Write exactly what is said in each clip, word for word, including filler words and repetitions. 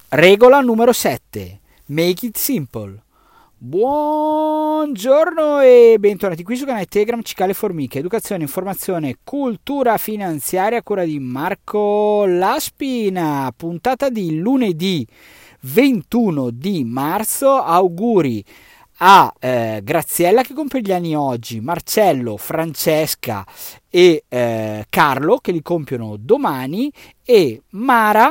Regola numero sette. Make it simple. Buongiorno e bentornati qui su canale Telegram Cicale Formiche, educazione, informazione, cultura finanziaria a cura di Marco Laspina. Puntata di lunedì ventuno di marzo. Auguri a eh, Graziella che compie gli anni oggi, Marcello, Francesca e eh, Carlo che li compiono domani, e Mara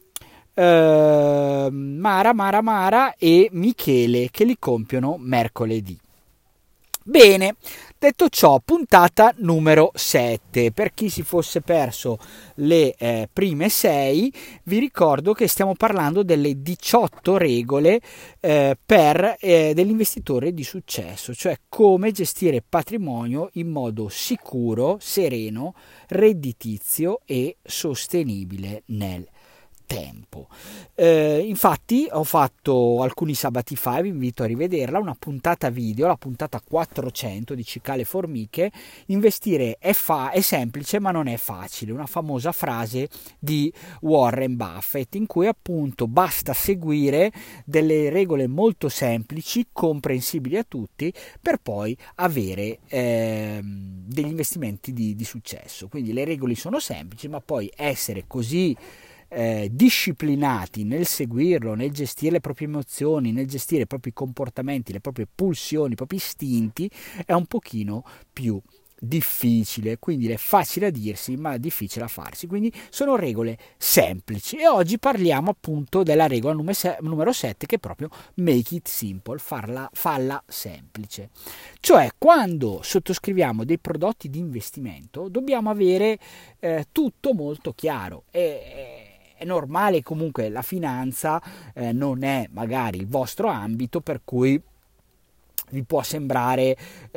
Uh, Mara, Mara, Mara e Michele che li compiono mercoledì. Bene, detto ciò, puntata numero sette. Per chi si fosse perso le eh, prime sei, vi ricordo che stiamo parlando delle diciotto regole eh, per eh, dell'investitore di successo, cioè come gestire patrimonio in modo sicuro, sereno, redditizio e sostenibile nel tempo. Eh, infatti ho fatto alcuni sabati fa, e vi invito a rivederla, una puntata video, la puntata quattrocento di Cicale Formiche. Investire è, fa- è semplice ma non è facile, una famosa frase di Warren Buffett, in cui appunto basta seguire delle regole molto semplici, comprensibili a tutti, per poi avere eh, degli investimenti di, di successo. Quindi le regole sono semplici, ma poi essere così Eh, disciplinati nel seguirlo, nel gestire le proprie emozioni, nel gestire i propri comportamenti, le proprie pulsioni, i propri istinti, è un pochino più difficile. Quindi è facile a dirsi ma difficile a farsi. Quindi sono regole semplici, e oggi parliamo appunto della regola numero sette, che è proprio make it simple, farla, falla semplice. Cioè, quando sottoscriviamo dei prodotti di investimento dobbiamo avere eh, tutto molto chiaro. e È normale, comunque la finanza eh, non è magari il vostro ambito, per cui vi può sembrare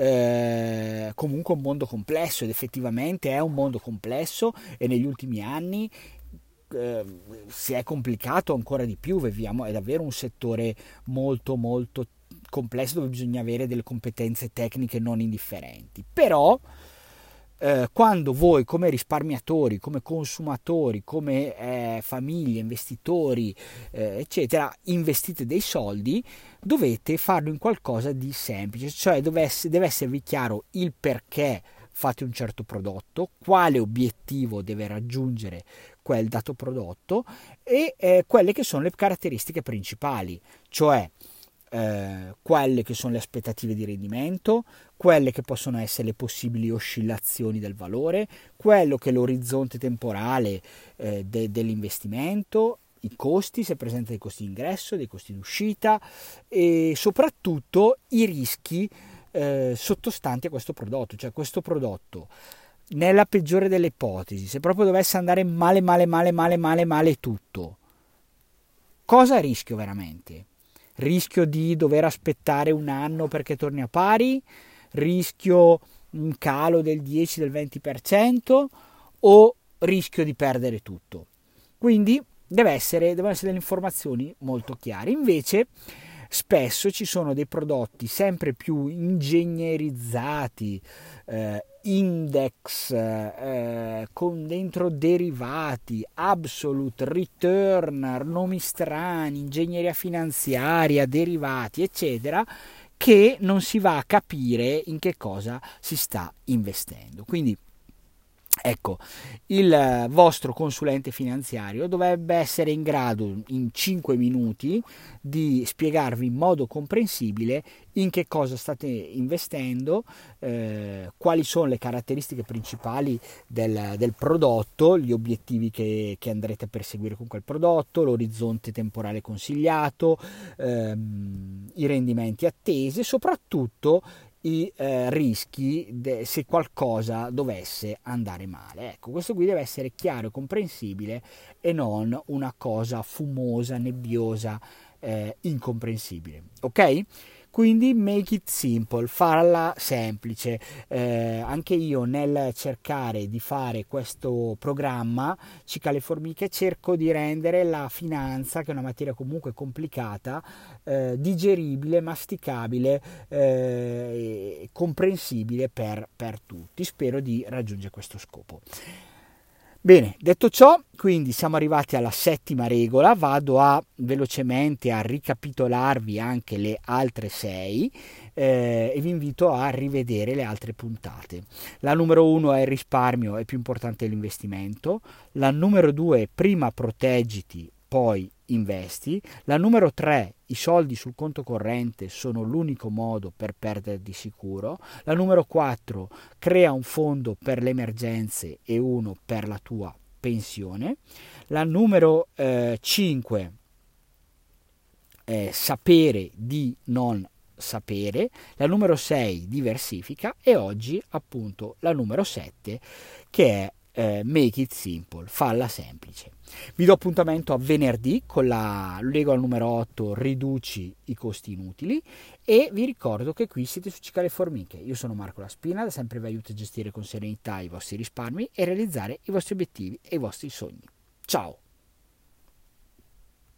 eh, comunque un mondo complesso, ed effettivamente è un mondo complesso, e negli ultimi anni eh, si è complicato ancora di più. Viviamo, è davvero un settore molto molto complesso, dove bisogna avere delle competenze tecniche non indifferenti. Però Eh, quando voi come risparmiatori, come consumatori, come eh, famiglie, investitori, eh, eccetera, investite dei soldi, dovete farlo in qualcosa di semplice, cioè deve, essere, deve esservi chiaro il perché fate un certo prodotto, quale obiettivo deve raggiungere quel dato prodotto, e eh, quelle che sono le caratteristiche principali, cioè Eh, quelle che sono le aspettative di rendimento, quelle che possono essere le possibili oscillazioni del valore, quello che è l'orizzonte temporale eh, de- dell'investimento, i costi, se presenta dei costi di ingresso, dei costi di uscita, e soprattutto i rischi eh, sottostanti a questo prodotto. Cioè, questo prodotto, nella peggiore delle ipotesi, se proprio dovesse andare male male male male male male tutto, cosa rischio veramente? Rischio di dover aspettare un anno perché torni a pari? Rischio un calo del dieci, del venti per cento? O rischio di perdere tutto? Quindi deve essere, devono essere delle informazioni molto chiare. Invece spesso ci sono dei prodotti sempre più ingegnerizzati, eh, index, eh, con dentro derivati, absolute, return, nomi strani, ingegneria finanziaria, derivati, eccetera, che non si va a capire in che cosa si sta investendo. Quindi ecco, il vostro consulente finanziario dovrebbe essere in grado in cinque minuti di spiegarvi in modo comprensibile in che cosa state investendo, eh, quali sono le caratteristiche principali del, del prodotto, gli obiettivi che, che andrete a perseguire con quel prodotto, l'orizzonte temporale consigliato, ehm, i rendimenti attesi, e soprattutto i eh, rischi de- se qualcosa dovesse andare male. Ecco, questo qui deve essere chiaro e comprensibile, e non una cosa fumosa, nebbiosa, eh, incomprensibile. Ok? Quindi make it simple, farla semplice. Eh, anche io, nel cercare di fare questo programma Cicale Formiche, cerco di rendere la finanza, che è una materia comunque complicata, eh, digeribile, masticabile, eh, comprensibile per, per tutti. Spero di raggiungere questo scopo. Bene, detto ciò, quindi siamo arrivati alla settima regola, vado a velocemente a ricapitolarvi anche le altre sei eh, e vi invito a rivedere le altre puntate. La numero uno è il risparmio, è più importante l'investimento. La numero due è prima proteggiti, poi investi. La numero tre, i soldi sul conto corrente sono l'unico modo per perdere di sicuro. La numero quattro, crea un fondo per le emergenze e uno per la tua pensione. La numero eh, cinque, è sapere di non sapere. La numero sei, diversifica. E oggi appunto la numero sette, che è eh, make it simple, falla semplice. Vi do appuntamento a venerdì con la regola numero otto, riduci i costi inutili, e vi ricordo che qui siete su Cicale Formiche. Io sono Marco La Spina, da sempre vi aiuto a gestire con serenità i vostri risparmi e realizzare i vostri obiettivi e i vostri sogni. Ciao!